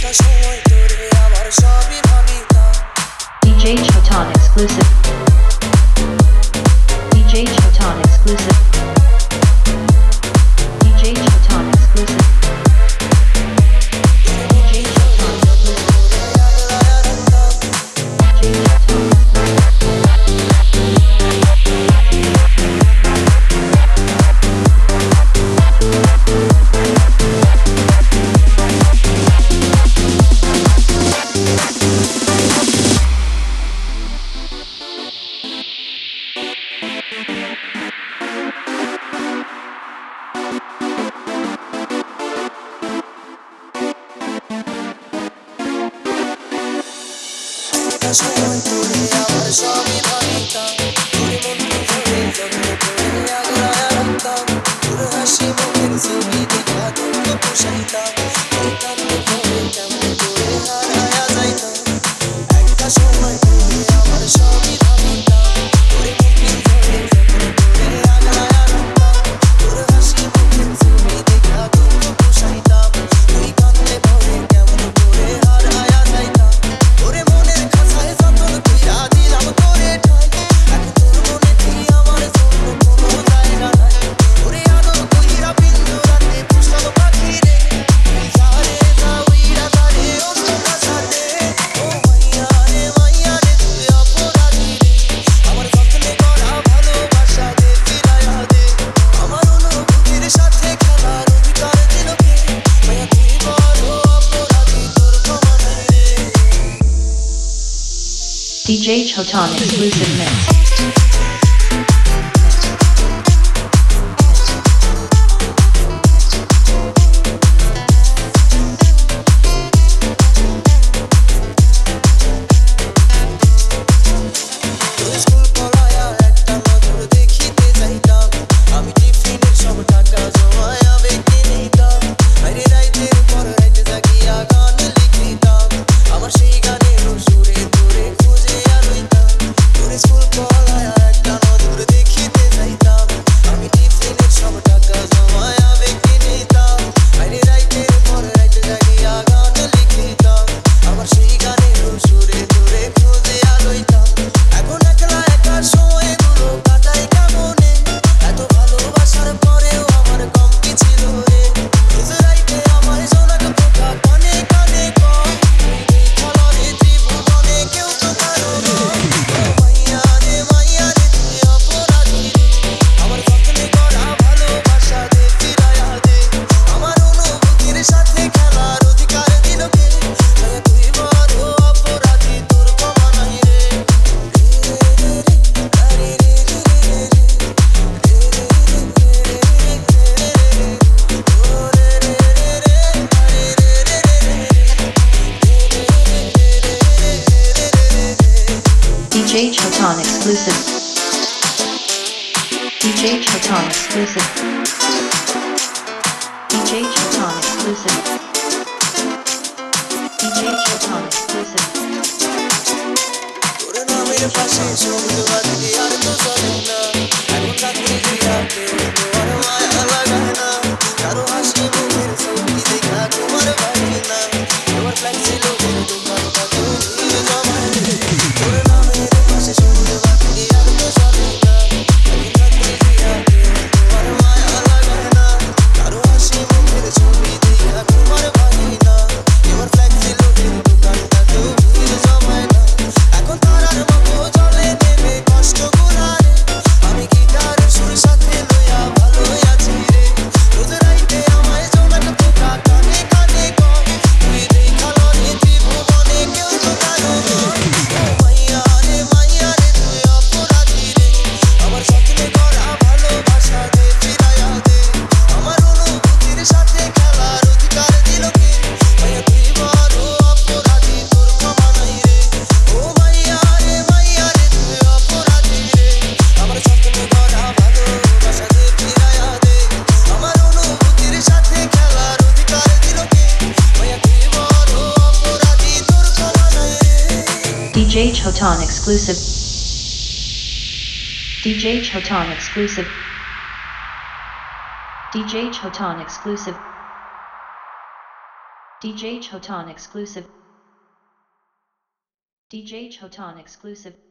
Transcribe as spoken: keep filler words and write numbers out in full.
D J Chotan exclusive. D J Chotan exclusive. D J Chotan exclusive. D J Chotan exclusive. D J Chotan সময় তোরে আমার সবই ভাবিতাম তোরে মন ধরে যত্ন করে আগলায় রাখতাম তোর হাসি মুখের ছবি দেখা তোকে পোষাইতাম তোর কান্না করে কেমন করে হারায়া যাইতাম একটা সময় তোরে আমার সবই ভাবিতাম তোরে মন ধরে যত্ন করে আগলায় রাখতাম তোর হাসি মুখের ছবি দেখা তোকে পোষাইতাম তুই কান্না করে কেমন করে হারায়া যাইতাম তোরে মনের খাঁচায় যতন কইরা দিলাম তোরে ঠাই এখন তোর মনে কি আমার জন্য কোনো জায়গা নাই তোরে আদর কইরা পিঞ্জরাতে পুষলাম পাখি রে তুই যা রে যা উইরা যা রে অন্য ভাষাতে ও মাইয়া রে মাইয়া রে তুই অপরাধী রে আমার যত্নে করা ভালোবাসা দে ফিরাইয়া দে আমার অনুভূতির সাথে খেলার অধিকার দিল কে মাইয়া তুই বড় অপরাধী তোর ক্ষমা নাই রে D J Chotan exclusive mix. School পড়ায়া একটা নজর দেখিতে যাইতাম আমি টিফিনের সব টাকা জমায়া বেঁকে নিতাম আরে রাইতের পর রাইতে জাগিয়া গান লিখিতাম আমার সেই গানের সুরে তোরে খুঁজে আলইতাম তোর স্কুল পড়ায়া একটা নজর দেখিতে যাইতাম আমি টিফিনের সব টাকা জমায়া বেঁকে নিতাম আরে রাইতের পর রাইতে জাগিয়া গান লিখিতাম আমার সেই গানের সুরে তোরে খুঁজে আলইতাম এখন একলা একা সময়গুলো কাটাই কেমনে এত ভালোবাসার পরেও আমার কম কি ছিল রে রোজ রাইতে আমার সোনাক পোকা কানে কানে কয় তুই দেখালো রে ত্রিভুবনে কেউ তো কারো নয় ও মাইয়া রে মাইয়া রে তুই অপরাধী রে আমার যত্নে করা ভালোবাসা দে ফিরাইয়া দে আমার অনুভূতির সাথে খেলার অধিকার দিল কে মাইয়া তুই বড় অপরাধী তোর ক্ষমা নাই রে D J Chotan exclusive. D J Chotan exclusive. D J Chotan exclusive. D J Chotan exclusive. তোর নামের পাশে সবুজ বাতি আর তো চলে না এখন চাকরি জিয়াতে তোমার মায়া লাগায় না কারো হাসি মুখের ছবি দেখা তোমার ভাই না তোমার ফ্লেক্সি লোকের দোকানটা তুমি জমায় তোর নামের পাশে সবুজ বাতি আর তো চলে না এখন চাকরি জিয়াতে তোমার মায়া লাগায় না কারো হাসি মুখের ছবি দেখা তোমার ভাই না তোমার ফ্লেক্সি লোকের দোকানটা তুমি জমায় না এখন তারার মতো চলে নেবে কষ্ট গুলারে আমি গিটারের সুর সাথে লইয়া ভালো আছি রে রোজ রাইতে আমায় জোনাক পোকা কানে কানে কয় তুই দেখালো রে ত্রিভুবনে কেউ তো কারো নয় ও মাইয়া রে মাইয়া রে তুই অপরাধী রে আমার স্বপ্নে করা ভালোবাসা দে ফিরাইয়া দে আমার অনুভূতির সাথে খেলার অধিকার দিল কে মাইয়া তুই বড় অপরাধী তোর ক্ষমা নাই রে ও মাইয়া রে মাইয়া রে তুই অপরাধী রে আমার স্বপ্নে করা ভালোবাসা দে ফিরাইয়া দে আমার অনুভূতির সাথে খেলার অধিকার দিল কে মাইয়া তুই বড় অপরাধী তোর ক্ষমা নাই রে D J Chotan exclusive. D J Chotan exclusive. D J Chotan exclusive. D J Chotan exclusive. D J Chotan exclusive.